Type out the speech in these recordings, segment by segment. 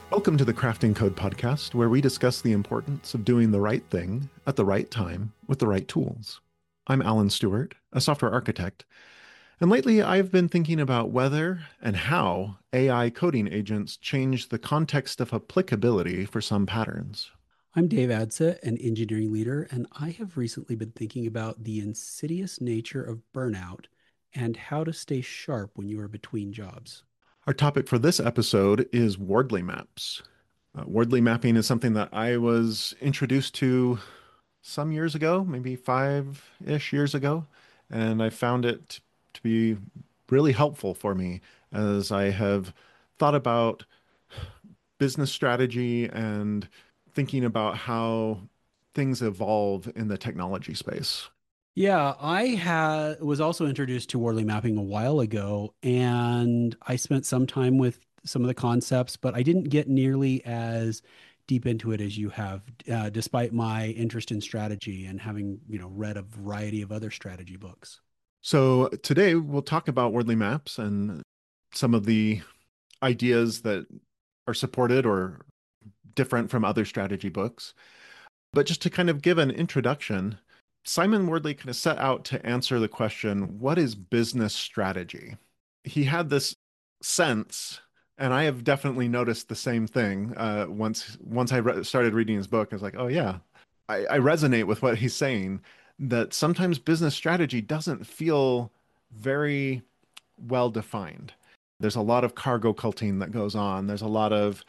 Welcome to the Crafting Code podcast, where we discuss the importance of doing the right thing at the right time with the right tools. I'm Alan Stewart, a software architect, and lately I've been thinking about whether and how AI coding agents change the context of applicability for some patterns. I'm Dave Adsa, an engineering leader, and I have recently been thinking about the insidious nature of burnout and how to stay sharp when you are between jobs. Our topic for this episode is Wardley maps. Wardley mapping is something that I was introduced to some years ago, maybe 5-ish years ago, and I found it to be really helpful for me as I have thought about business strategy and thinking about how things evolve in the technology space. Yeah, was also introduced to Wardley mapping a while ago, and I spent some time with some of the concepts, but I didn't get nearly as deep into it as you have, despite my interest in strategy and having, read a variety of other strategy books. So today we'll talk about Wordly Maps and some of the ideas that are supported or different from other strategy books. But just to kind of give an introduction, Simon Wardley kind of set out to answer the question, what is business strategy? He had this sense, and I have definitely noticed the same thing. Once started reading his book, I was like, oh yeah, I resonate with what he's saying, that sometimes business strategy doesn't feel very well defined. There's a lot of cargo culting that goes on. There's a lot of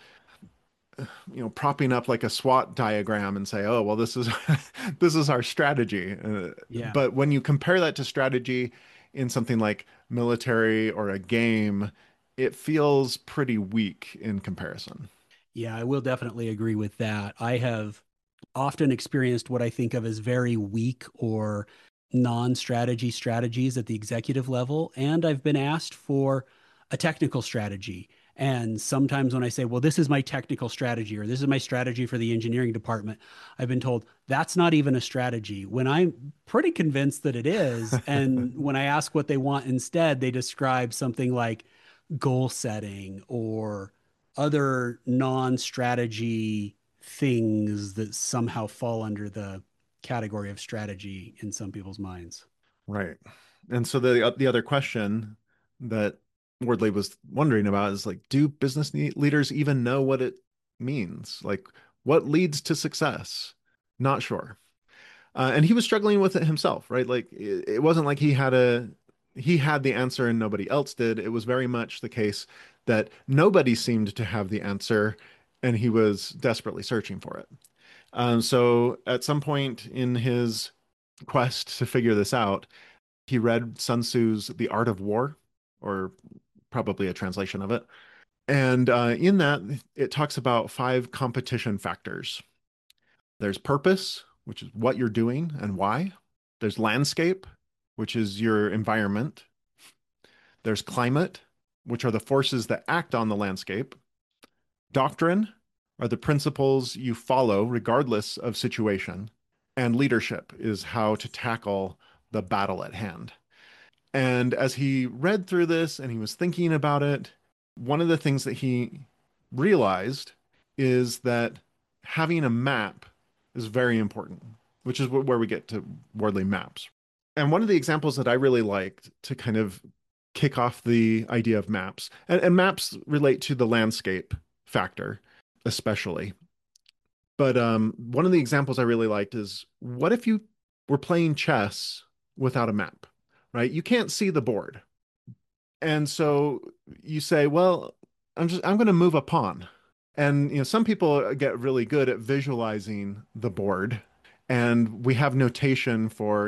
propping up like a SWOT diagram and say, oh, well, this is this is our strategy. Yeah. But when you compare that to strategy in something like military or a game, it feels pretty weak in comparison. Yeah, I will definitely agree with that. I have often experienced what I think of as very weak or non-strategy strategies at the executive level, and I've been asked for a technical strategy. And sometimes when I say, well, this is my technical strategy, or this is my strategy for the engineering department, I've been told that's not even a strategy when I'm pretty convinced that it is. And when I ask what they want instead, they describe something like goal setting or other non-strategy things that somehow fall under the category of strategy in some people's minds. Right. And so the other question that Wardley was wondering about is like, do business leaders even know what it means? Like, what leads to success? Not sure. And he was struggling with it himself, right? Like, it wasn't like he had the answer and nobody else did. It was very much the case that nobody seemed to have the answer, and he was desperately searching for it. So at some point in his quest to figure this out, he read Sun Tzu's The Art of War, or probably a translation of it. And in that, it talks about 5 competition factors. There's purpose, which is what you're doing and why. There's landscape, which is your environment. There's climate, which are the forces that act on the landscape. Doctrine are the principles you follow regardless of situation. And leadership is how to tackle the battle at hand. And as he read through this and he was thinking about it, one of the things that he realized is that having a map is very important, which is where we get to Wordley maps. And one of the examples that I really liked to kind of kick off the idea of maps, and maps relate to the landscape factor, especially. But one of the examples I really liked is, what if you were playing chess without a map, right? You can't see the board. And so you say, well, I'm going to move a pawn. And some people get really good at visualizing the board, and we have notation for,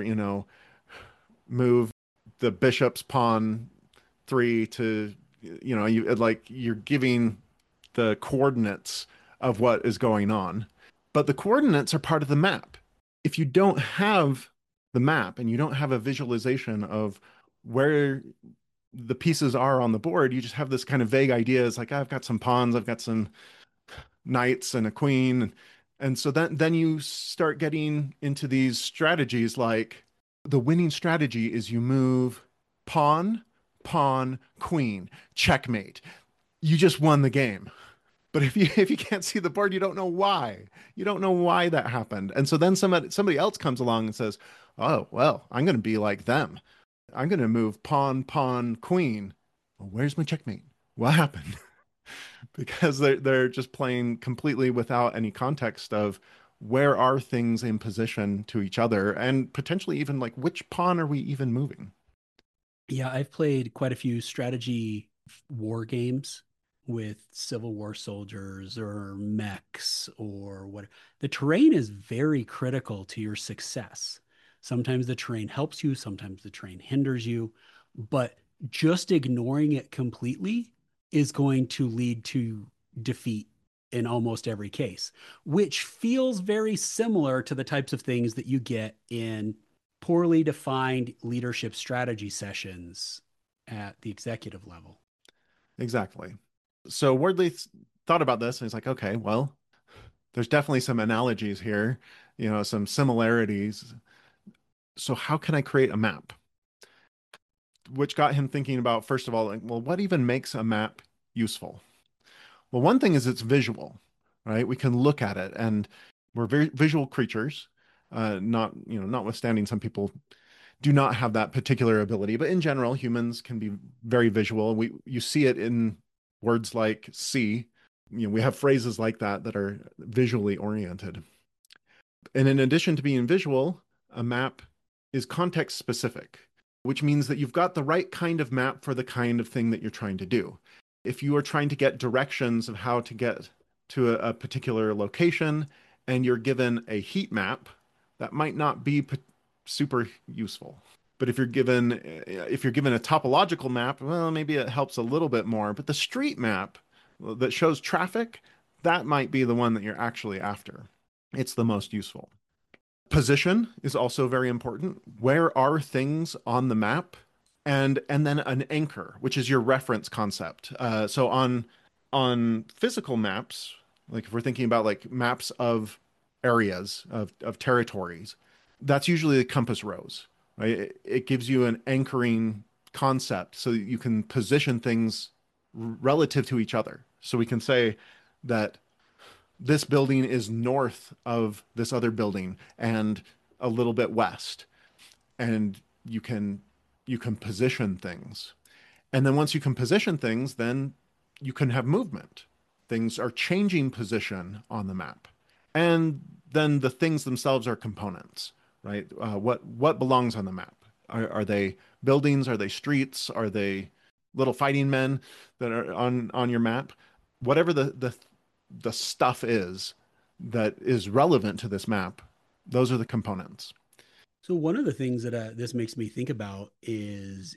move the bishop's pawn 3 to, you're giving the coordinates of what is going on. But the coordinates are part of the map. If you don't have the map and you don't have a visualization of where the pieces are on the board, you just have this kind of vague idea. It's like, I've got some pawns, I've got some knights and a queen. And so then you start getting into these strategies like the winning strategy is you move pawn, pawn, queen, checkmate. You just won the game. But if you can't see the board, you don't know why. You don't know why that happened. And so then somebody else comes along and says, "Oh, well, I'm going to be like them. I'm going to move pawn, pawn, queen. Well, where's my checkmate? What happened?" Because they're just playing completely without any context of where are things in position to each other and potentially even like which pawn are we even moving? Yeah, I've played quite a few strategy war games with Civil War soldiers or mechs or what. The terrain is very critical to your success. Sometimes the terrain helps you, sometimes the terrain hinders you, but just ignoring it completely is going to lead to defeat in almost every case, which feels very similar to the types of things that you get in poorly defined leadership strategy sessions at the executive level. Exactly. So Wardley thought about this and he's like, okay, well, there's definitely some analogies here, some similarities. So how can I create a map? Which got him thinking about, first of all, like, well, what even makes a map useful? Well, one thing is it's visual, right? We can look at it and we're very visual creatures. Notwithstanding some people do not have that particular ability, but in general, humans can be very visual. You see it in words like see. We have phrases like that that are visually oriented. And in addition to being visual, a map is context specific, which means that you've got the right kind of map for the kind of thing that you're trying to do. If you are trying to get directions of how to get to a particular location and you're given a heat map, that might not be super useful. But if you're given a topological map, well, maybe it helps a little bit more. But the street map that shows traffic, that might be the one that you're actually after. It's the most useful. Position is also very important. Where are things on the map? And then an anchor, which is your reference concept. So on physical maps, like if we're thinking about like maps of areas of territories, that's usually the compass rose, right? It gives you an anchoring concept so that you can position things relative to each other. So we can say that this building is north of this other building and a little bit west, and you can position things. And then once you can position things, then you can have movement. Things are changing position on the map. And then the things themselves are components, right? What belongs on the map? Are they buildings? Are they streets? Are they little fighting men that are on your map? Whatever the stuff is that is relevant to this map, those are the components. So one of the things that this makes me think about is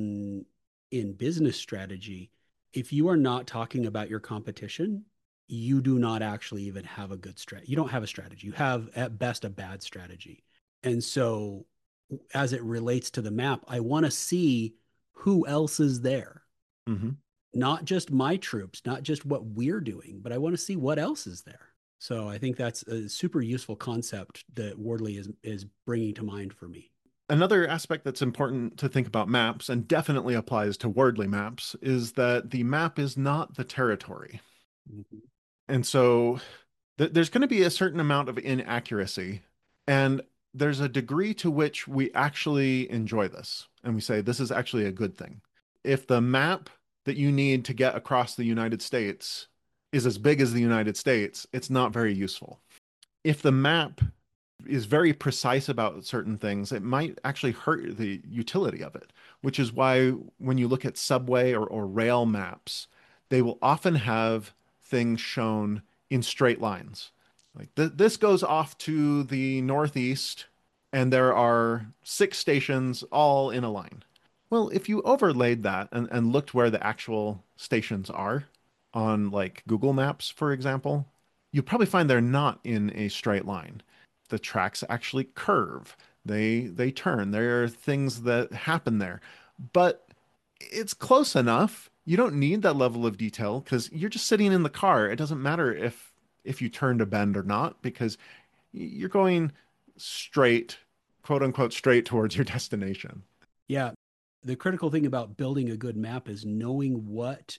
in business strategy, if you are not talking about your competition, you do not actually even have a good strategy. You don't have a strategy. You have at best a bad strategy. And so as it relates to the map, I want to see who else is there. Hmm. Not just my troops, not just what we're doing, but I want to see what else is there. So I think that's a super useful concept that Wardley is bringing to mind for me. Another aspect that's important to think about maps, and definitely applies to Wordly maps, is that the map is not the territory. Mhm. And so there's going to be a certain amount of inaccuracy, and there's a degree to which we actually enjoy this, and we say this is actually a good thing. If the map that you need to get across the United States is as big as the United States, it's not very useful. If the map is very precise about certain things, it might actually hurt the utility of it, which is why when you look at subway or rail maps, they will often have things shown in straight lines. Like this goes off to the northeast, and there are 6 stations all in a line. Well, if you overlaid that and looked where the actual stations are on like Google Maps, for example, you'll probably find they're not in a straight line. The tracks actually curve. They turn. There are things that happen there. But it's close enough. You don't need that level of detail because you're just sitting in the car. It doesn't matter if you turn to bend or not because you're going straight, quote unquote, straight towards your destination. Yeah. The critical thing about building a good map is knowing what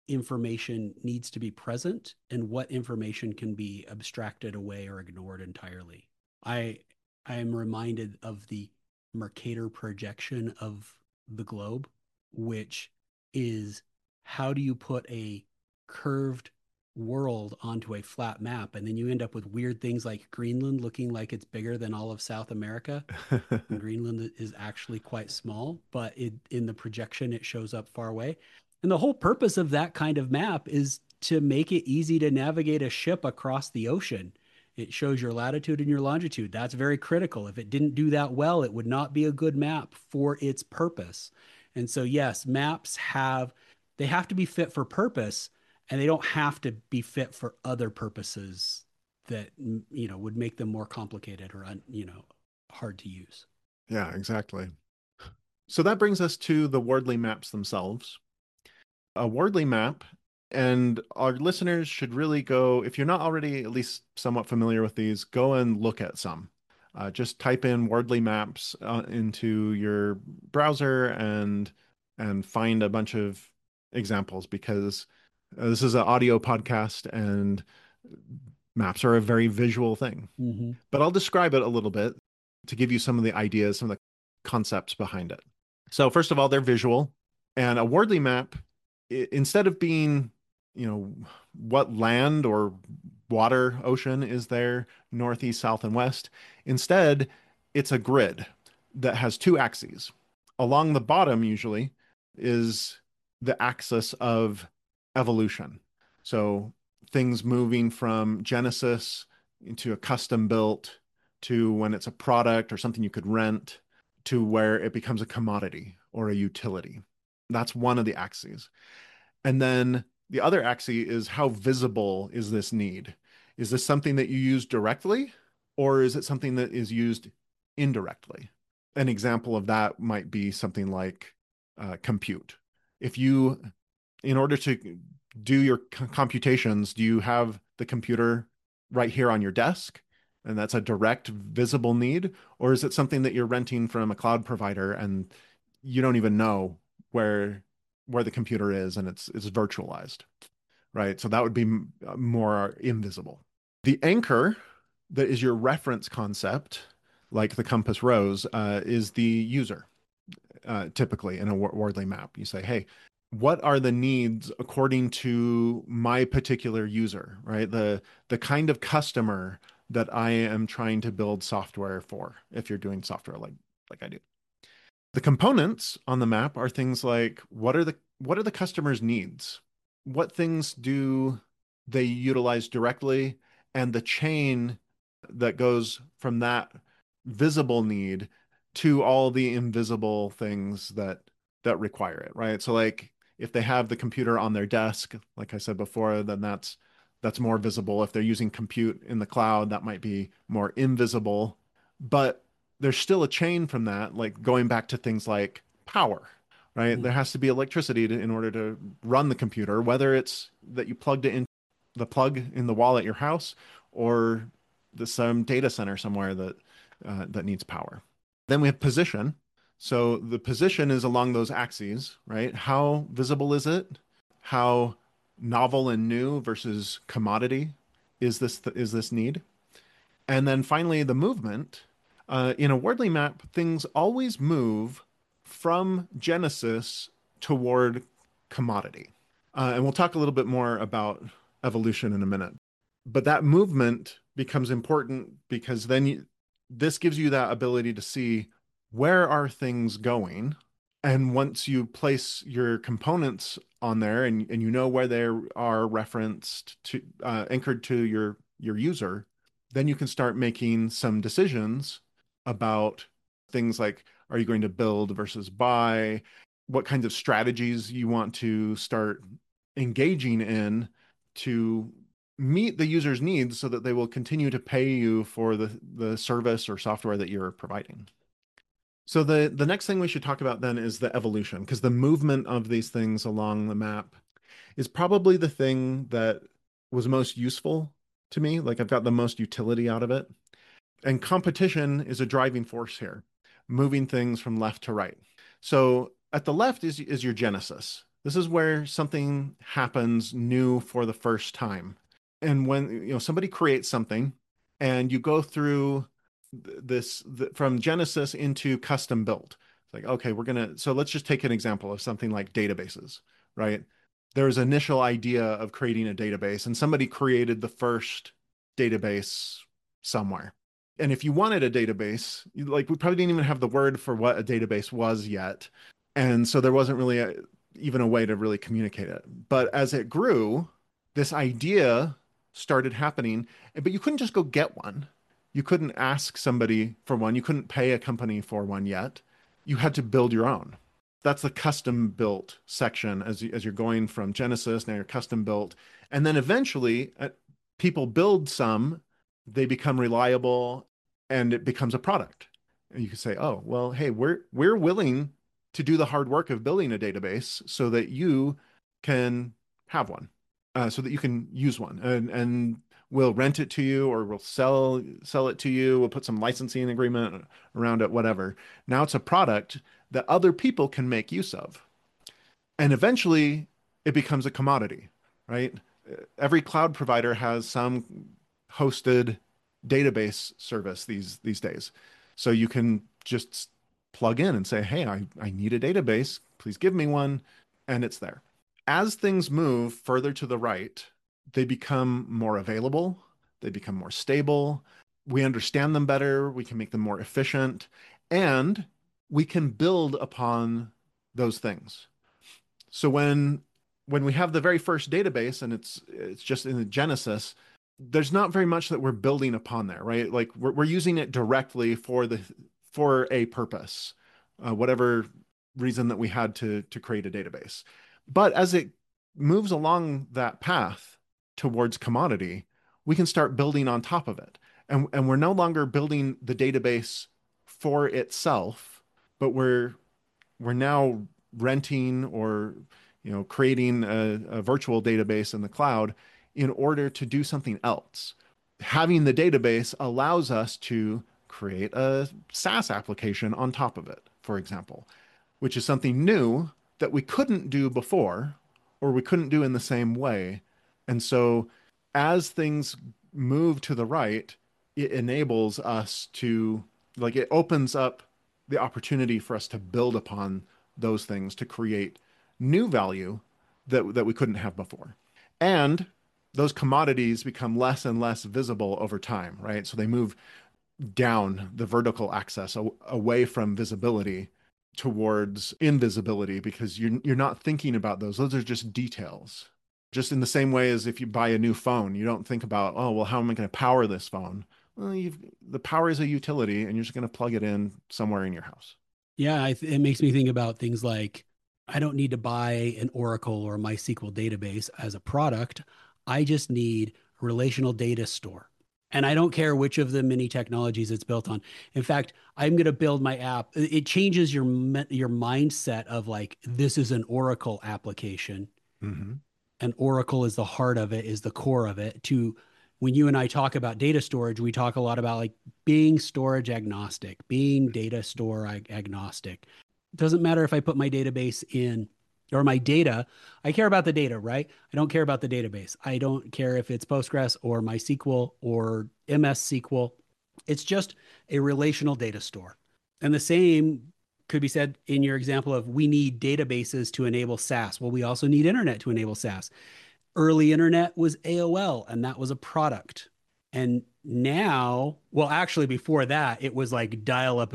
information needs to be present and what information can be abstracted away or ignored entirely. I I am reminded of the Mercator projection of the globe, which is how do you put a curved world onto a flat map, and then you end up with weird things like Greenland looking like it's bigger than all of South America. And Greenland is actually quite small, but in the projection it shows up far away. And the whole purpose of that kind of map is to make it easy to navigate a ship across the ocean. It shows your latitude and your longitude. That's very critical. If it didn't do that well, it would not be a good map for its purpose. And so, yes, maps they have to be fit for purpose, and they don't have to be fit for other purposes that would make them more complicated or hard to use. Yeah, exactly. So that brings us to the Wardley maps themselves. A Wardley map, and our listeners should really go, if you're not already at least somewhat familiar with these, go and look at some. Just type in Wardley maps into your browser and find a bunch of examples, because this is an audio podcast and maps are a very visual thing. Mm-hmm. But I'll describe it a little bit to give you some of the ideas, some of the concepts behind it. So first of all, they're visual, and a Wardley map, instead of being, what land or water, ocean is there, northeast, south, and west, instead, it's a grid that has two axes. Along the bottom, usually, is the axis of evolution. So things moving from Genesis into a custom built to when it's a product or something you could rent to where it becomes a commodity or a utility. That's one of the axes. And then the other axis is how visible is this need? Is this something that you use directly, or is it something that is used indirectly? An example of that might be something like compute. If you, in order to do your computations, do you have the computer right here on your desk? And that's a direct visible need, or is it something that you're renting from a cloud provider and you don't even know where the computer is, and it's virtualized, right? So that would be more invisible. The anchor that is your reference concept, like the compass rose, is the user. Typically in a Wardley map, you say, hey, what are the needs according to my particular user, right? The kind of customer that I am trying to build software for, if you're doing software like I do. The components on the map are things like what are the customer's needs? What things do they utilize directly? And the chain that goes from that visible need to all the invisible things that require it, right? So like if they have the computer on their desk, like I said before, then that's more visible. If they're using compute in the cloud, that might be more invisible. But there's still a chain from that, like going back to things like power, right? There has to be electricity in order to run the computer, whether it's that you plugged it in the plug in the wall at your house, or some data center somewhere that needs power. Then we have position. So the position is along those axes, right? How visible is it? How novel and new versus commodity is this need? And then finally, the movement. In a Wardley map, things always move from Genesis toward commodity. And we'll talk a little bit more about evolution in a minute. But that movement becomes important because then this gives you that ability to see where are things going. And once you place your components on there and you know where they are referenced to, anchored to your user, then you can start making some decisions about things like, are you going to build versus buy? What kinds of strategies you want to start engaging in to meet the user's needs so that they will continue to pay you for the service or software that you're providing. So the next thing we should talk about then is the evolution, because the movement of these things along the map is probably the thing that was most useful to me. Like I've got the most utility out of it. And competition is a driving force here, moving things from left to right. So at the left is your genesis. This is where something happens new for the first time. And when, somebody creates something and you go through from Genesis into custom build. It's like, okay, so let's just take an example of something like databases, right? There's initial idea of creating a database and somebody created the first database somewhere. And if you wanted a database, like we probably didn't even have the word for what a database was yet. And so there wasn't really even a way to really communicate it. But as it grew, this idea started happening, but you couldn't just go get one. You couldn't ask somebody for one. You couldn't pay a company for one yet. You had to build your own. That's the custom built section as you're going from Genesis, now you're custom built. And then eventually people build some, they become reliable, and it becomes a product. And you can say, oh, well, hey, we're willing to do the hard work of building a database so that you can have one, so that you can use one, and we'll rent it to you or we'll sell it to you. We'll put some licensing agreement around it, whatever. Now it's a product that other people can make use of. And eventually it becomes a commodity, right? Every cloud provider has some hosted database service these days. So you can just plug in and say, hey, I need a database. Please give me one. And it's there. As things move further to the right, they become more available, they become more stable. We understand them better, we can make them more efficient, and we can build upon those things. So when we have the very first database and it's just in the Genesis, there's not very much that we're building upon there, right? Like we're using it directly for a purpose, whatever reason that we had to create a database. But as it moves along that path towards commodity, we can start building on top of it. And we're no longer building the database for itself, but we're now renting or creating a virtual database in the cloud in order to do something else. Having the database allows us to create a SaaS application on top of it, for example, which is something new that we couldn't do before or we couldn't do in the same way. And so as things move to the right, it enables us to, like, it opens up the opportunity for us to build upon those things to create new value that we couldn't have before. And those commodities become less and less visible over time, right? So they move down the vertical axis away from visibility towards invisibility because you're not thinking about those. Those are just details. Just in the same way as if you buy a new phone, you don't think about, oh, well, how am I going to power this phone? Well, the power is a utility and you're just going to plug it in somewhere in your house. Yeah, it makes me think about things like I don't need to buy an Oracle or MySQL database as a product. I just need a relational data store. And I don't care which of the many technologies it's built on. In fact, I'm going to build my app. It changes your mindset of like this is an Oracle application, Mm-hmm. and Oracle is the heart of it, is the core of it. To when you and I talk about data storage, we talk a lot about like being storage agnostic, being data store agnostic. It doesn't matter if I put my database in or my data. I care about the data, right? I don't care about the database. I don't care if it's Postgres or MySQL or MS SQL. It's just a relational data store. And the same could be said in your example of we need databases to enable SaaS. Well, we also need internet to enable SaaS. Early internet was AOL, and that was a product. And now, well, actually, before that, it was like dial-up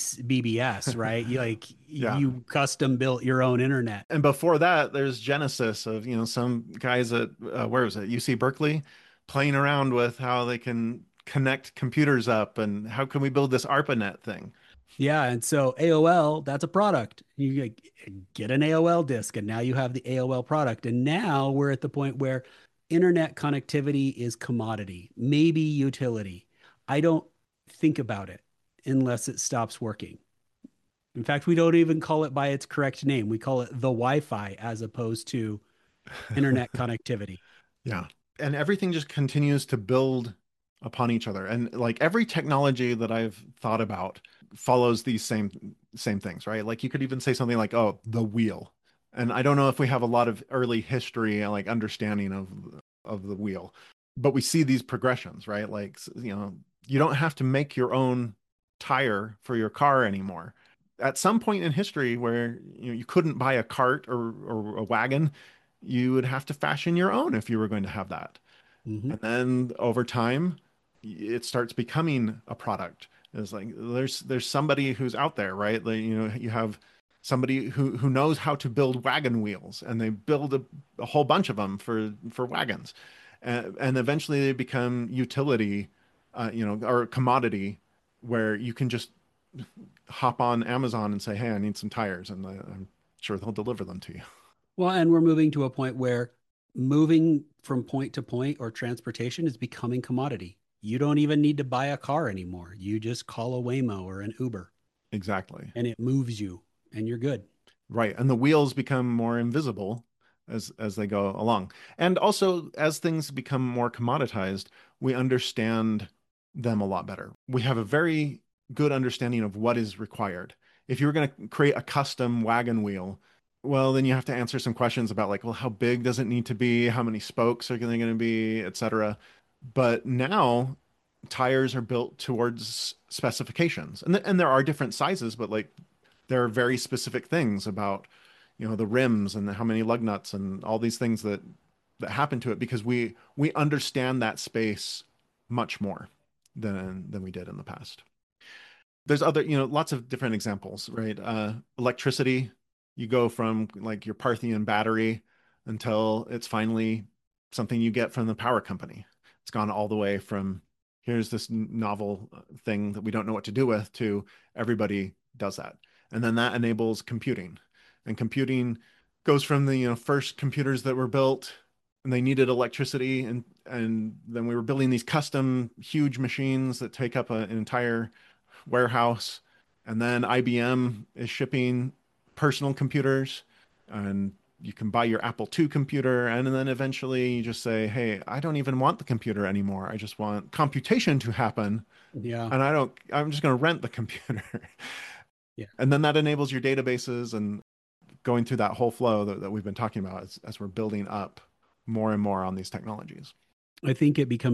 BBS, right? Yeah. You custom built your own internet. And before that, there's Genesis of, some guys at, where was it? UC Berkeley playing around with how they can connect computers up and how can we build this ARPANET thing? Yeah, and so AOL, that's a product. You get an AOL disk, and now you have the AOL product. And now we're at the point where internet connectivity is commodity, maybe utility. I don't think about it unless it stops working. In fact, we don't even call it by its correct name. We call it the Wi-Fi as opposed to internet connectivity. Yeah. And everything just continues to build upon each other. And like every technology that I've thought about follows these same things, right? Like you could even say something like, oh, the wheel. And I don't know if we have a lot of early history and like understanding of the wheel, but we see these progressions, right? Like, you don't have to make your own tire for your car anymore. At some point in history where you couldn't buy a cart or a wagon, you would have to fashion your own if you were going to have that. Hmm. And then over time, it starts becoming a product. It's like there's somebody who's out there, right? Like, you have somebody who knows how to build wagon wheels, and they build a whole bunch of them for wagons, and eventually they become utility, or commodity, where you can just hop on Amazon and say, "Hey, I need some tires," and I'm sure they'll deliver them to you. Well, and we're moving to a point where moving from point to point or transportation is becoming commodity. You don't even need to buy a car anymore. You just call a Waymo or an Uber Exactly. and it moves you and you're good. Right. And the wheels become more invisible as they go along. And also as things become more commoditized, we understand them a lot better. We have a very good understanding of what is required. If you were going to create a custom wagon wheel, well, then you have to answer some questions about like, well, how big does it need to be? How many spokes are they going to be, etc. But now tires are built towards specifications. And there are different sizes, but like there are very specific things about the rims and how many lug nuts and all these things that happen to it because we understand that space much more than we did in the past. There's other, lots of different examples, right? Electricity, you go from like your Parthian battery until it's finally something you get from the power company. It's gone all the way from here's this novel thing that we don't know what to do with to everybody does that. And then that enables computing. And computing goes from the first computers that were built and they needed electricity and then we were building these custom huge machines that take up an entire warehouse. And then IBM is shipping personal computers, and you can buy your Apple II computer. And then eventually you just say, hey, I don't even want the computer anymore. I just want computation to happen. Yeah. And I'm just going to rent the computer. Yeah. And then that enables your databases and going through that whole flow that we've been talking about as we're building up more and more on these technologies. I think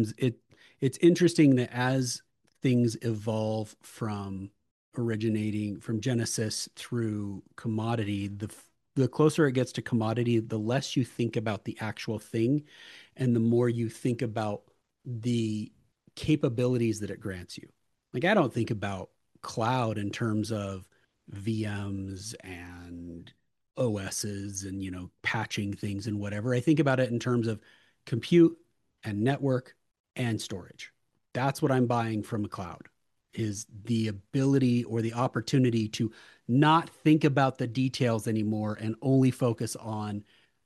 it's interesting that as things evolve from originating from Genesis through commodity, the closer it gets to commodity, the less you think about the actual thing and the more you think about the capabilities that it grants you. Like I don't think about cloud in terms of VMs and OSs and patching things and whatever. I think about it in terms of compute and network and storage. That's what I'm buying from a cloud is the ability or the opportunity to not think about the details anymore and only focus on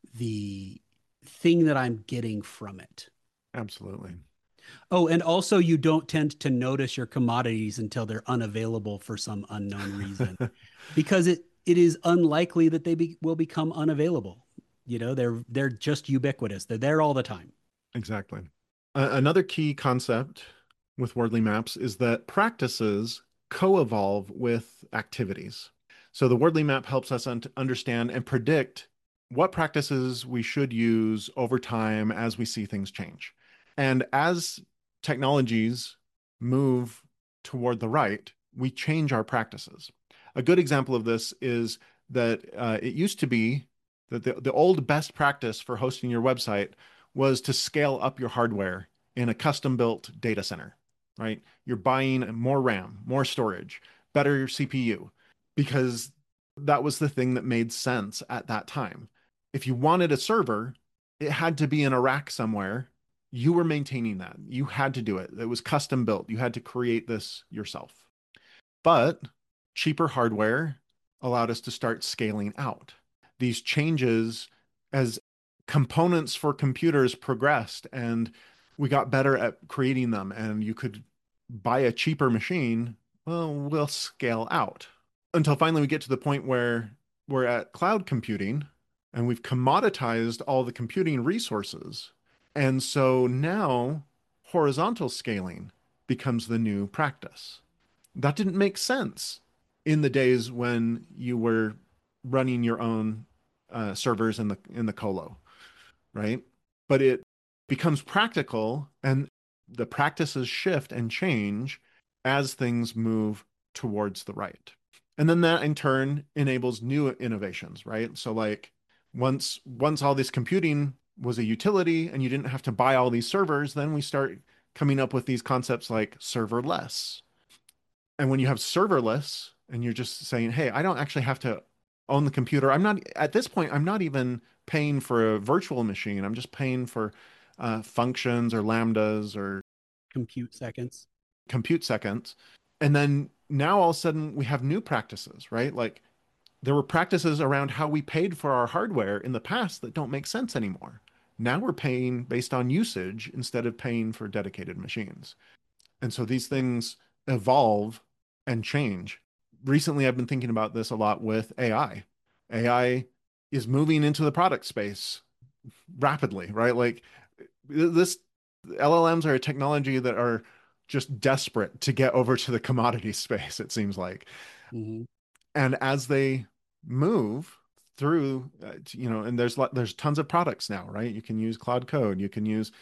the thing that I'm getting from it. Absolutely. Oh, and also you don't tend to notice your commodities until they're unavailable for some unknown reason because it is unlikely that will become unavailable. They're just ubiquitous. They're there all the time. Exactly. Another key concept with Wordly Maps is that practices co-evolve with activities. So the Wordly Map helps us understand and predict what practices we should use over time as we see things change. And as technologies move toward the right, we change our practices. A good example of this is that it used to be that the old best practice for hosting your website was to scale up your hardware in a custom built data center, right? You're buying more RAM, more storage, better CPU, because that was the thing that made sense at that time. If you wanted a server, it had to be in a rack somewhere. You were maintaining that. You had to do it. It was custom built. You had to create this yourself. But cheaper hardware allowed us to start scaling out. These changes as components for computers progressed and we got better at creating them and you could buy a cheaper machine, well, we'll scale out until finally we get to the point where we're at cloud computing and we've commoditized all the computing resources. And so now horizontal scaling becomes the new practice. That didn't make sense in the days when you were running your own servers in the colo, right? But it becomes practical, and the practices shift and change as things move towards the right. And then that in turn enables new innovations, right? So like once all this computing was a utility and you didn't have to buy all these servers, then we start coming up with these concepts like serverless. And when you have serverless and you're just saying, hey, I don't actually have to own the computer. I'm not, at this point, I'm not even paying for a virtual machine. I'm just paying for functions or lambdas or Compute seconds. compute seconds. And then now all of a sudden we have new practices, right? Like there were practices around how we paid for our hardware in the past that don't make sense anymore. Now we're paying based on usage instead of paying for dedicated machines. And so these things evolve and change. Recently, I've been thinking about this a lot with AI. AI is moving into the product space rapidly, right? Like this LLMs are a technology that are just desperate to get over to the commodity space, it seems like. Mm-hmm. And as they move through, and there's tons of products now, right? You can use Cloud Code, you can use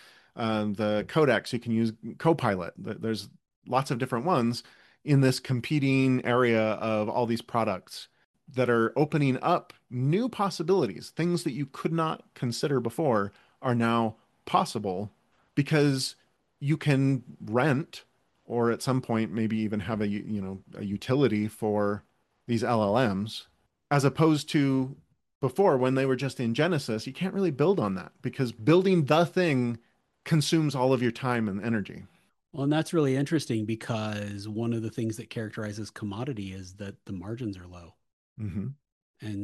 the Codex, you can use Copilot. There's lots of different ones in this competing area of all these products that are opening up new possibilities. Things that you could not consider before are now possible because you can rent or at some point maybe even have a utility for these LLMs, as opposed to before when they were just in Genesis. You can't really build on that because building the thing consumes all of your time and energy. Well, and that's really interesting because one of the things that characterizes commodity is that the margins are low. Hmm. And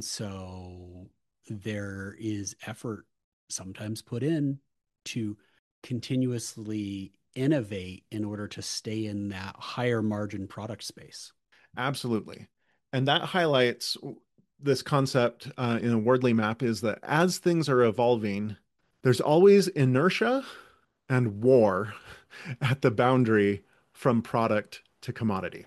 so there is effort sometimes put in to continuously innovate in order to stay in that higher margin product space. Absolutely. And that highlights this concept in a Wordley map is that as things are evolving, there's always inertia and war at the boundary from product to commodity.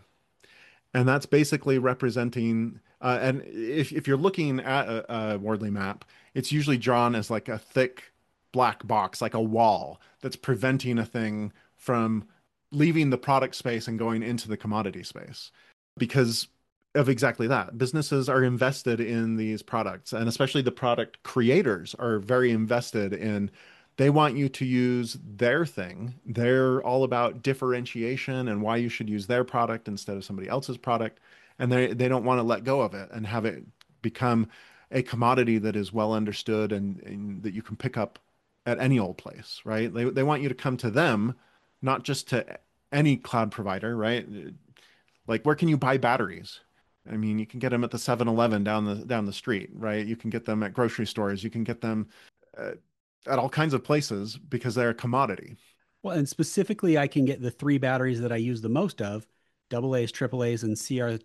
And that's basically representing and if you're looking at a Wordley map, it's usually drawn as like a thick black box, like a wall that's preventing a thing from leaving the product space and going into the commodity space because of exactly that. Businesses are invested in these products, and especially the product creators are very invested in. They want you to use their thing. They're all about differentiation and why you should use their product instead of somebody else's product. And they don't want to let go of it and have it become a commodity that is well understood and that you can pick up at any old place, right? They want you to come to them, not just to any cloud provider, right? Like where can you buy batteries? I mean, you can get them at the 7-Eleven down the street, right? You can get them at grocery stores. You can get them uh, at all kinds of places because they're a commodity. Well, and specifically, I can get the three batteries that I use the most of, double A's, triple A's, and CR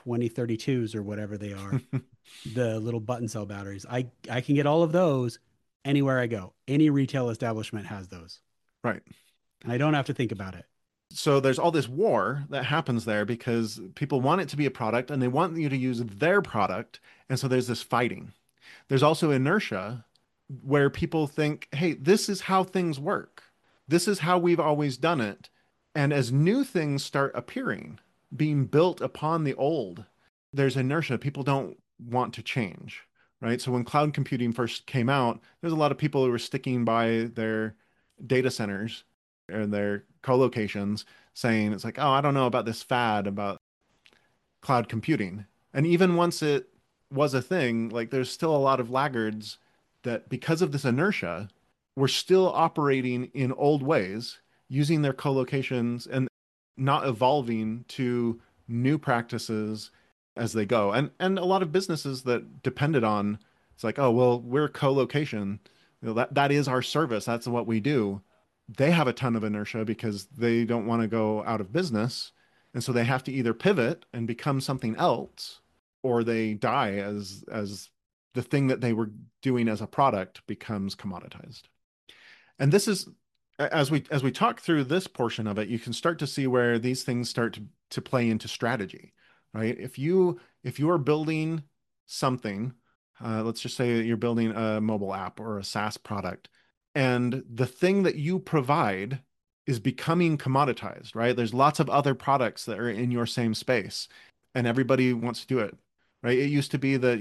2032s or whatever they are, the little button cell batteries. I can get all of those anywhere I go. Any retail establishment has those. Right. And I don't have to think about it. So there's all this war that happens there because people want it to be a product and they want you to use their product. And so there's this fighting. There's also inertia where people think, hey, this is how things work. This is how we've always done it. And as new things start appearing, being built upon the old, there's inertia. People don't want to change, right? So when cloud computing first came out, there's a lot of people who were sticking by their data centers and their co-locations saying, it's like, oh, I don't know about this fad about cloud computing. And even once it was a thing, like there's still a lot of laggards that because of this inertia, were still operating in old ways, using their co-locations and not evolving to new practices as they go. And a lot of businesses that depended on it's like, oh, well, we're co-location. That is our service. That's what we do. They have a ton of inertia because they don't want to go out of business. And so they have to either pivot and become something else, or they die as the thing that they were doing as a product becomes commoditized. And this is as we talk through this portion of it, you can start to see where these things start to play into strategy, right? If you are building something, Let's just say you're building a mobile app or a SaaS product, and the thing that you provide is becoming commoditized, right? There's lots of other products that are in your same space, and everybody wants to do it, right? It used to be that,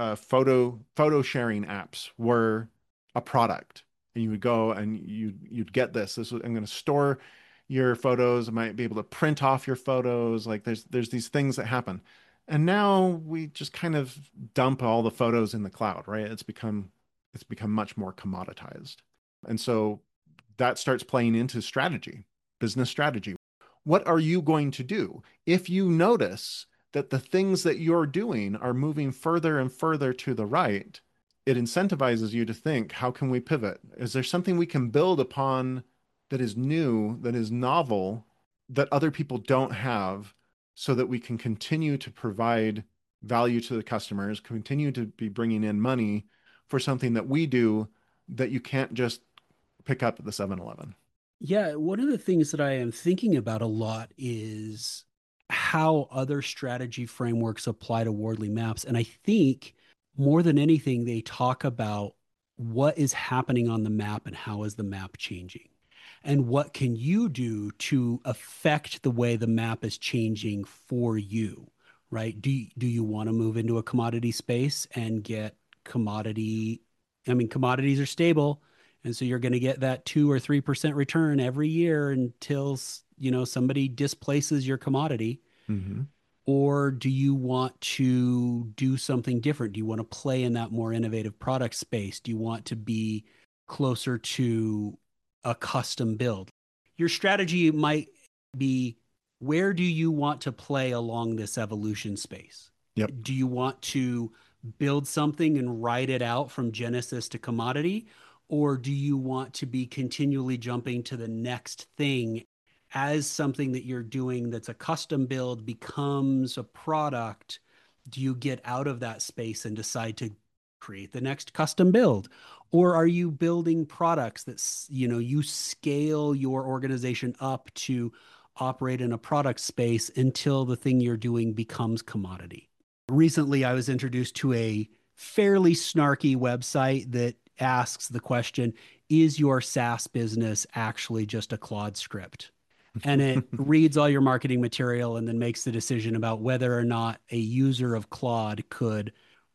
photo sharing apps were a product, and you would go and you'd get this. I'm going to store your photos. I might be able to print off your photos. Like there's these things that happen. And now we just kind of dump all the photos in the cloud, right? It's become much more commoditized. And so that starts playing into strategy, business strategy. What are you going to do if you notice that the things that you're doing are moving further and further to the right? It incentivizes you to think, how can we pivot? Is there something we can build upon that is new, that is novel, that other people don't have, so that we can continue to provide value to the customers, continue to be bringing in money for something that we do that you can't just pick up at the 7-Eleven. Yeah, one of the things that I am thinking about a lot is how other strategy frameworks apply to Wardley maps. And I think more than anything, they talk about what is happening on the map and how is the map changing. And what can you do to affect the way the map is changing for you, right? Do you want to move into a commodity space and get commodity? I mean, commodities are stable, and so you're going to get that 2 or 3% return every year until, somebody displaces your commodity. Mm-hmm. Or do you want to do something different? Do you want to play in that more innovative product space? Do you want to be closer to a custom build? Your strategy might be, where do you want to play along this evolution space? Yep. Do you want to build something and ride it out from genesis to commodity? Or do you want to be continually jumping to the next thing as something that you're doing that's a custom build becomes a product? Do you get out of that space and decide to create the next custom build? Or are you building products that, you scale your organization up to operate in a product space until the thing you're doing becomes commodity? Recently, I was introduced to a fairly snarky website that asks the question, is your SaaS business actually just a Claude script? And it reads all your marketing material and then makes the decision about whether or not a user of Claude could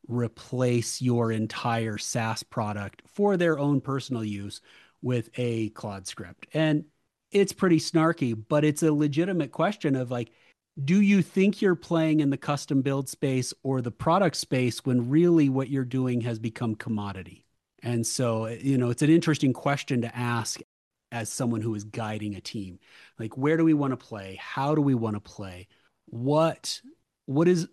replace your entire SaaS product for their own personal use with a Claude script. And it's pretty snarky, but it's a legitimate question of like, do you think you're playing in the custom build space or the product space when really what you're doing has become commodity? And so, it's an interesting question to ask as someone who is guiding a team. Like, where do we want to play? How do we want to play? What what is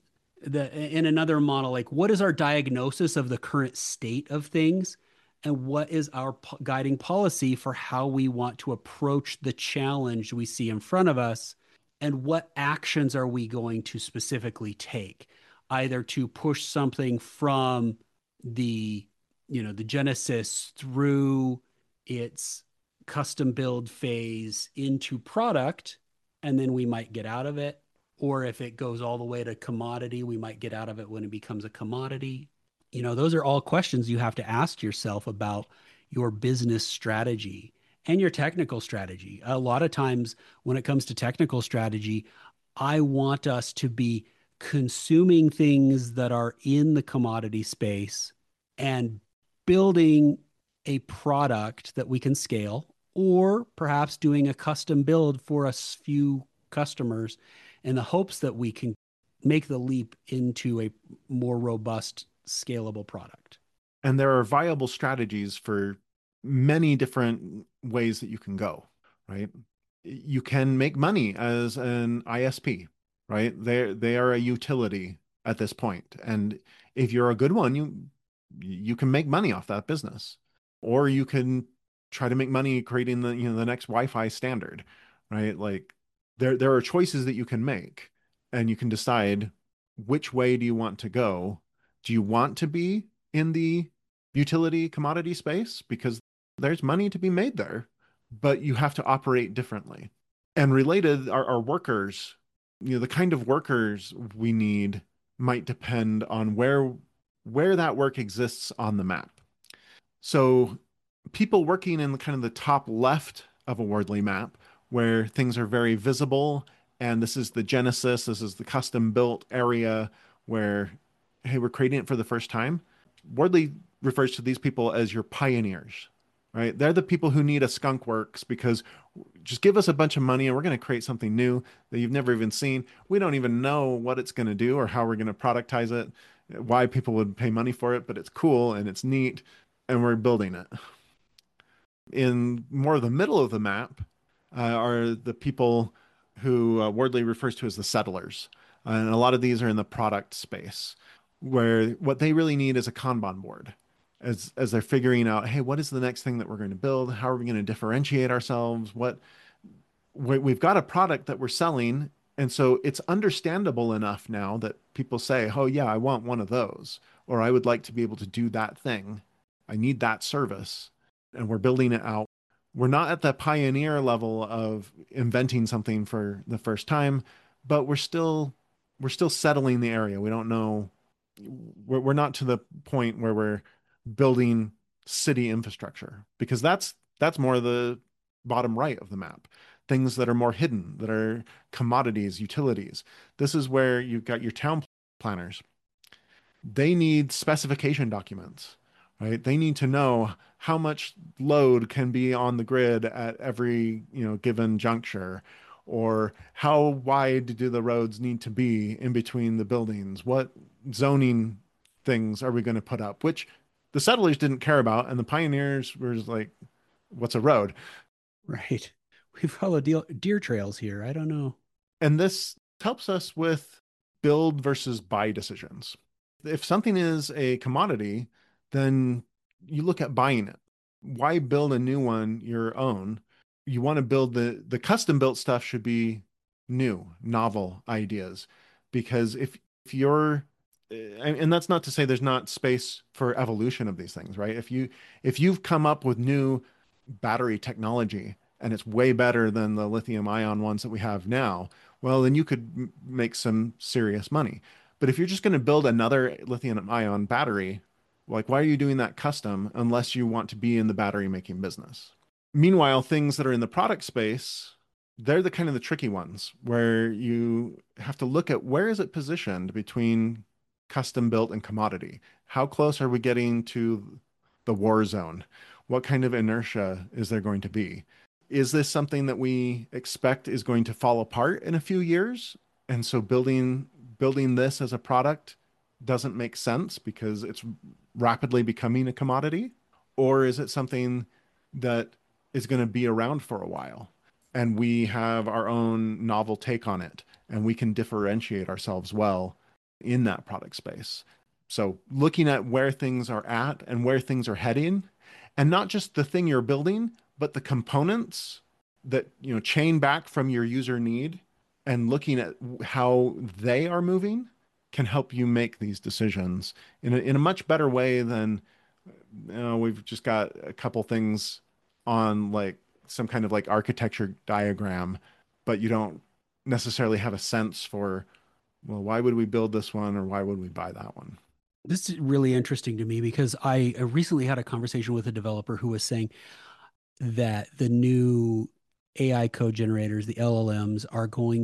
in another model, like what is our diagnosis of the current state of things? And what is our guiding policy for how we want to approach the challenge we see in front of us? And what actions are we going to specifically take, either to push something from the, the genesis through its custom build phase into product, and then we might get out of it. Or if it goes all the way to commodity, we might get out of it when it becomes a commodity. Those are all questions you have to ask yourself about your business strategy and your technical strategy. A lot of times when it comes to technical strategy, I want us to be consuming things that are in the commodity space and building a product that we can scale, or perhaps doing a custom build for a few customers in the hopes that we can make the leap into a more robust, scalable product. And there are viable strategies for many different ways that you can go, right? You can make money as an ISP, right? They are a utility at this point. And if you're a good one, you can make money off that business. Or you can try to make money creating the next Wi-Fi standard, right? Like there are choices that you can make, and you can decide which way do you want to go. Do you want to be in the utility commodity space? Because there's money to be made there, but you have to operate differently. And related, our workers, the kind of workers we need might depend on where that work exists on the map. So people working in the kind of the top left of a Wordly map, where things are very visible, and this is the genesis, this is the custom built area where, hey, we're creating it for the first time. Wordly refers to these people as your pioneers, right? They're the people who need a skunk works because just give us a bunch of money and we're going to create something new that you've never even seen. We don't even know what it's going to do or how we're going to productize it, why people would pay money for it, but it's cool and it's neat and we're building it. In more of the middle of the map are the people who Wordley refers to as the settlers. And a lot of these are in the product space, where what they really need is a Kanban board as they're figuring out, hey, what is the next thing that we're going to build? How are we going to differentiate ourselves? We've got a product that we're selling, and so it's understandable enough now that people say, oh yeah, I want one of those, or I would like to be able to do that thing. I need that service, and we're building it out. We're not at the pioneer level of inventing something for the first time, but we're still settling the area. We don't know. We're not to the point where we're building city infrastructure because that's more the bottom right of the map. Things that are more hidden, that are commodities, utilities. This is where you've got your town planners. They need specification documents, right? They need to know how much load can be on the grid at every, given juncture, or how wide do the roads need to be in between the buildings? What zoning things are we going to put up? Which the settlers didn't care about, and the pioneers were just like, "What's a road?" Right. We follow deer trails here. I don't know. And this helps us with build versus buy decisions. If something is a commodity, then you look at buying it. Why build a new one your own? You want to build the custom built stuff should be new, novel ideas. Because if you're and that's not to say there's not space for evolution of these things, right? If you've come up with new battery technology and it's way better than the lithium ion ones that we have now, well, then you could make some serious money. But if you're just going to build another lithium ion battery, like why are you doing that custom unless you want to be in the battery making business? Meanwhile, things that are in the product space, they're the kind of the tricky ones where you have to look at where is it positioned between custom built and commodity? How close are we getting to the war zone? What kind of inertia is there going to be? Is this something that we expect is going to fall apart in a few years? And so building this as a product doesn't make sense because it's rapidly becoming a commodity? Or is it something that is going to be around for a while and we have our own novel take on it and we can differentiate ourselves well in that product space? So looking at where things are at and where things are heading, and not just the thing you're building, but the components that, chain back from your user need, and looking at how they are moving can help you make these decisions in a much better way than, we've just got a couple things on like some kind of like architecture diagram, but you don't necessarily have a sense for, well, why would we build this one or why would we buy that one? This is really interesting to me because I recently had a conversation with a developer who was saying that the new AI code generators, the LLMs, are going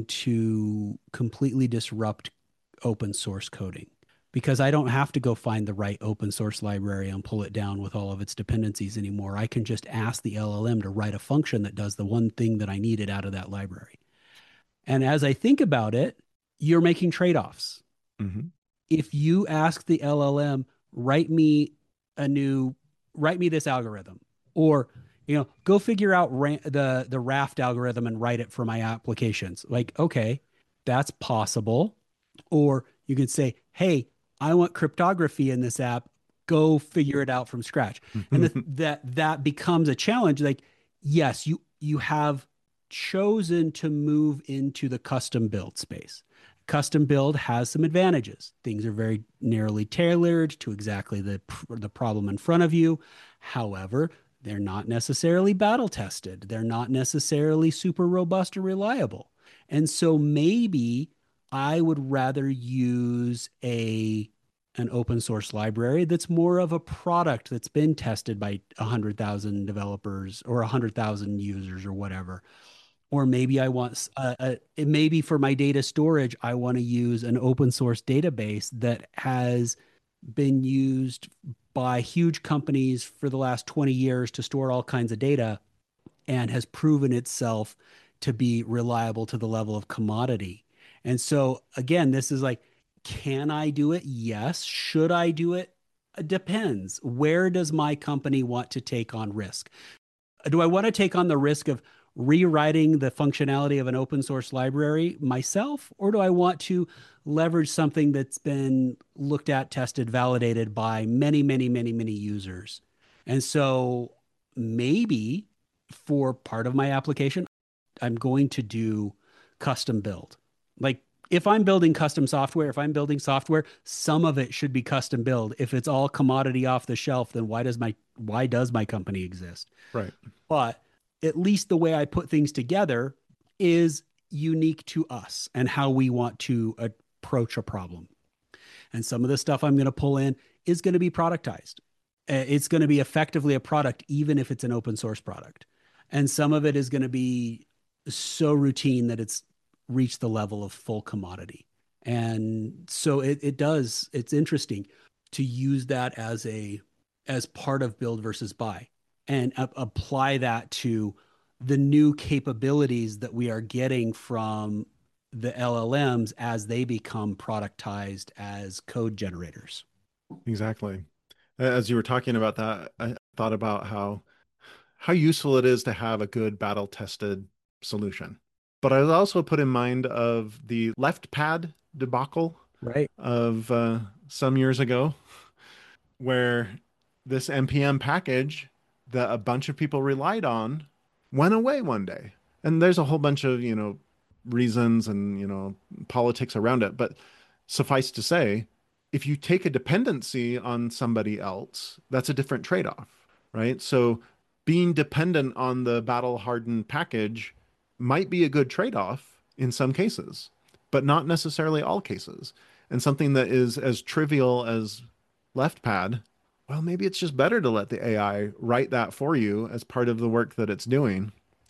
to completely disrupt open source coding because I don't have to go find the right open source library and pull it down with all of its dependencies anymore. I can just ask the LLM to write a function that does the one thing that I needed out of that library. And as I think about it, you're making trade-offs. Mm-hmm. If you ask the LLM, write me a new, write me this algorithm, or go figure out the Raft algorithm and write it for my applications. Like, okay, that's possible. Or you can say, hey, I want cryptography in this app. Go figure it out from scratch. And that becomes a challenge. Like, yes, you have chosen to move into the custom build space. Custom build has some advantages. Things are very narrowly tailored to exactly the problem in front of you. However, they're not necessarily battle tested. They're not necessarily super robust or reliable. And so maybe I would rather use a an open source library that's more of a product that's been tested by 100,000 developers or 100,000 users or whatever. Or maybe I want, maybe for my data storage, I want to use an open source database that has been used by huge companies for the last 20 years to store all kinds of data and has proven itself to be reliable to the level of commodity. And so, again, this is like, can I do it? Yes. Should I do it? It depends. Where does my company want to take on risk? Do I want to take on the risk of rewriting the functionality of an open source library myself, or do I want to leverage something that's been looked at, tested, validated by many, many, many, many users? And so maybe for part of my application, I'm going to do custom build. Like if I'm building custom software, if I'm building software, some of it should be custom build. If it's all commodity off the shelf, then why does my company exist? Right. But at least the way I put things together is unique to us and how we want to approach a problem. And some of the stuff I'm going to pull in is going to be productized. It's going to be effectively a product, even if it's an open source product. And some of it is going to be so routine that it's reached the level of full commodity. And so it's interesting to use that as part of build versus buy and apply that to the new capabilities that we are getting from the LLMs as they become productized as code generators. Exactly. As you were talking about that, I thought about how useful it is to have a good battle tested solution. But I was also put in mind of the left pad debacle Right. of some years ago, where this npm package that a bunch of people relied on went away one day. And there's a whole bunch of, reasons and, politics around it. But suffice to say, if you take a dependency on somebody else, that's a different trade-off, right? So being dependent on the battle hardened package might be a good trade-off in some cases, but not necessarily all cases. And something that is as trivial as left pad, well, maybe it's just better to let the AI write that for you as part of the work that it's doing,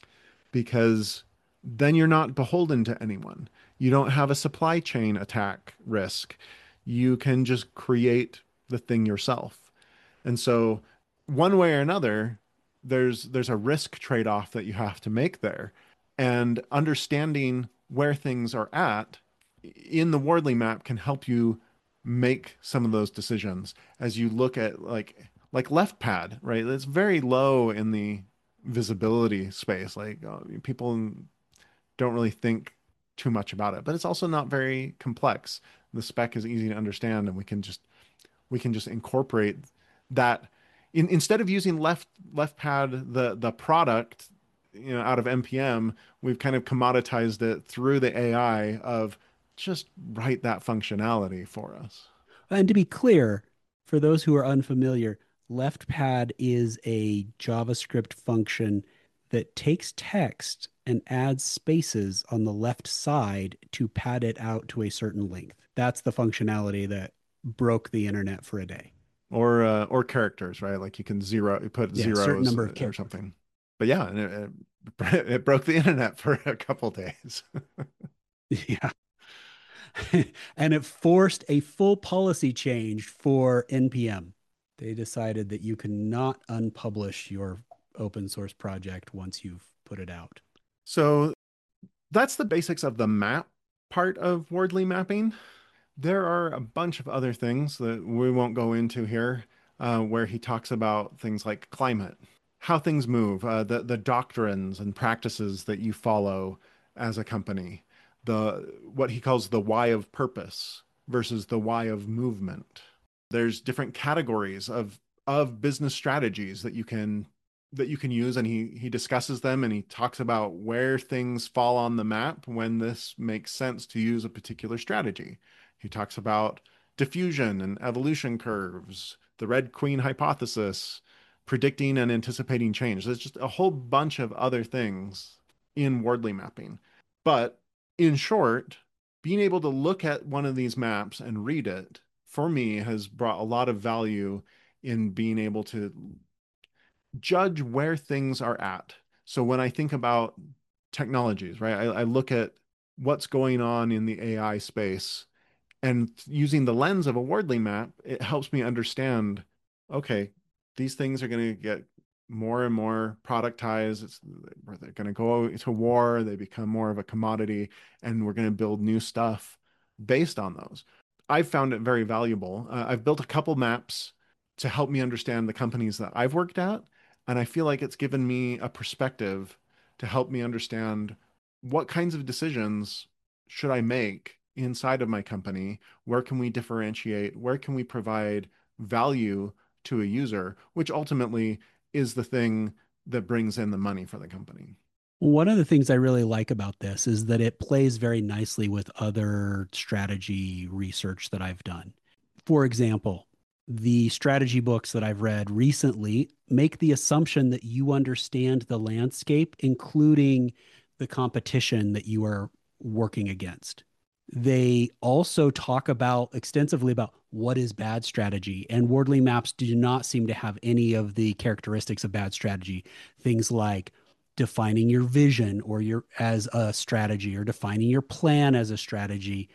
because then you're not beholden to anyone. You don't have a supply chain attack risk. You can just create the thing yourself. And so, one way or another, there's a risk trade-off that you have to make there. And understanding where things are at in the Wardley map can help you make some of those decisions as you look at like left pad, right? It's very low in the visibility space. Like people don't really think too much about it, but it's also not very complex. The spec is easy to understand, and we can just incorporate that instead of using left pad the product, out of npm. We've kind of commoditized it through the AI of just write that functionality for us. And to be clear, for those who are unfamiliar, LeftPad is a JavaScript function that takes text and adds spaces on the left side to pad it out to a certain length. That's the functionality that broke the internet for a day. Or characters, right? Like you put Yeah, a certain zeros number of or characters. something. But yeah, and it broke the internet for a couple days. Yeah. And it forced a full policy change for NPM. They decided that you cannot unpublish your open source project once you've put it out. So that's the basics of the map part of Wardley mapping. There are a bunch of other things that we won't go into here, where he talks about things like climate, how things move, the doctrines and practices that you follow as a company, the what he calls the why of purpose versus the why of movement. There's different categories of business strategies that you can use, and he discusses them, and he talks about where things fall on the map when this makes sense to use a particular strategy. He talks about diffusion and evolution curves, the Red Queen hypothesis, predicting and anticipating change. There's just a whole bunch of other things in Wardley mapping. But in short, being able to look at one of these maps and read it for me, has brought a lot of value in being able to judge where things are at. So when I think about technologies, right, I look at what's going on in the AI space, and using the lens of a Wardley map, it helps me understand, okay, these things are going to get more and more productized. They're going to go to war, they become more of a commodity, and we're going to build new stuff based on those. I've found it very valuable. I've built a couple maps to help me understand the companies that I've worked at, and I feel like it's given me a perspective to help me understand what kinds of decisions should I make inside of my company? Where can we differentiate? Where can we provide value to a user, which ultimately is the thing that brings in the money for the company? One of the things I really like about this is that it plays very nicely with other strategy research that I've done. For example, the strategy books that I've read recently make the assumption that you understand the landscape, including the competition that you are working against. They also talk about extensively about what is bad strategy, and Wardley maps do not seem to have any of the characteristics of bad strategy. Things like defining your vision or your as a strategy, or defining your plan as a strategy,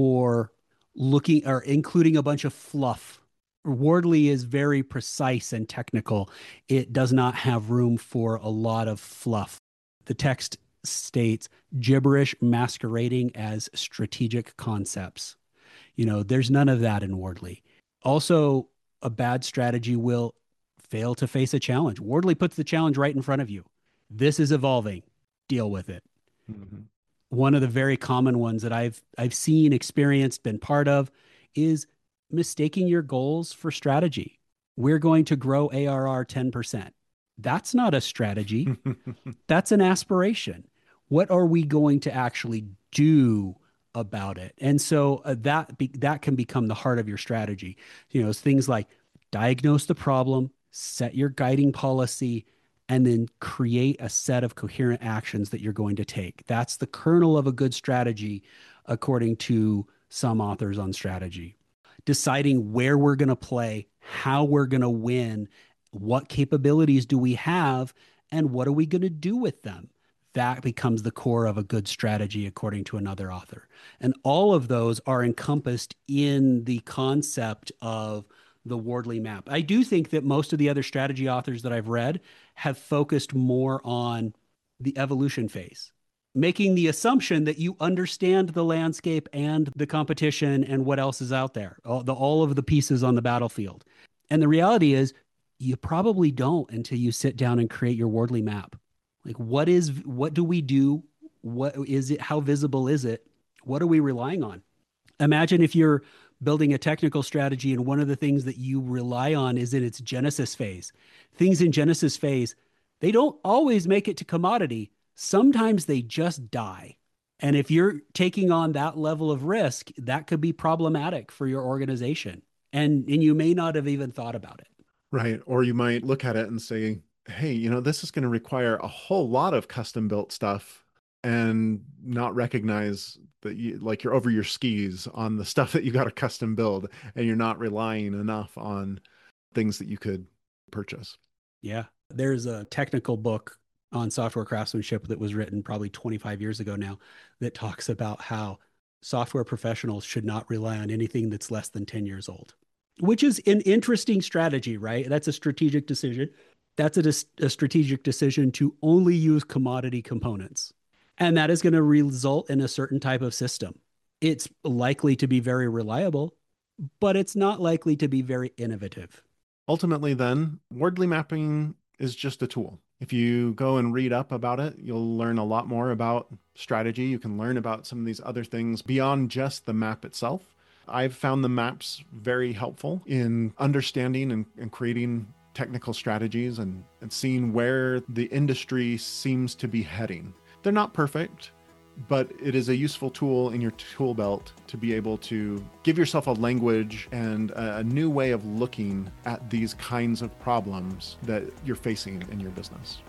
or looking or including a bunch of fluff. Wardley is very precise and technical. It does not have room for a lot of fluff. The text states gibberish masquerading as strategic concepts. There's none of that in Wardley. Also, a bad strategy will fail to face a challenge. Wardley puts the challenge right in front of you. This is evolving. Deal with it. Mm-hmm. One of the very common ones that I've seen, experienced, been part of is mistaking your goals for strategy. We're going to grow ARR 10%. That's not a strategy. That's an aspiration. What are we going to actually do about it? And so that can become the heart of your strategy. It's things like diagnose the problem, set your guiding policy, and then create a set of coherent actions that you're going to take. That's the kernel of a good strategy, according to some authors on strategy. Deciding where we're going to play, how we're going to win, what capabilities do we have, and what are we going to do with them? That becomes the core of a good strategy, according to another author. And all of those are encompassed in the concept of the Wardley map. I do think that most of the other strategy authors that I've read have focused more on the evolution phase, making the assumption that you understand the landscape and the competition and what else is out there, all of the pieces on the battlefield. And the reality is, you probably don't until you sit down and create your Wardley map. Like, what do we do? What is it? How visible is it? What are we relying on? Imagine if you're building a technical strategy and one of the things that you rely on is in its genesis phase. Things in genesis phase, they don't always make it to commodity. Sometimes they just die. And if you're taking on that level of risk, that could be problematic for your organization. And you may not have even thought about it. Right. Or you might look at it and say, hey, this is going to require a whole lot of custom built stuff, and not recognize that you're over your skis on the stuff that you got to custom build, and you're not relying enough on things that you could purchase. Yeah. There's a technical book on software craftsmanship that was written probably 25 years ago now that talks about how software professionals should not rely on anything that's less than 10 years old, which is an interesting strategy, right? That's a strategic decision. That's a strategic decision to only use commodity components. And that is going to result in a certain type of system. It's likely to be very reliable, but it's not likely to be very innovative. Ultimately, then, Wardley mapping is just a tool. If you go and read up about it, you'll learn a lot more about strategy. You can learn about some of these other things beyond just the map itself. I've found the maps very helpful in understanding and creating technical strategies, and seeing where the industry seems to be heading. They're not perfect, but it is a useful tool in your tool belt to be able to give yourself a language and a new way of looking at these kinds of problems that you're facing in your business.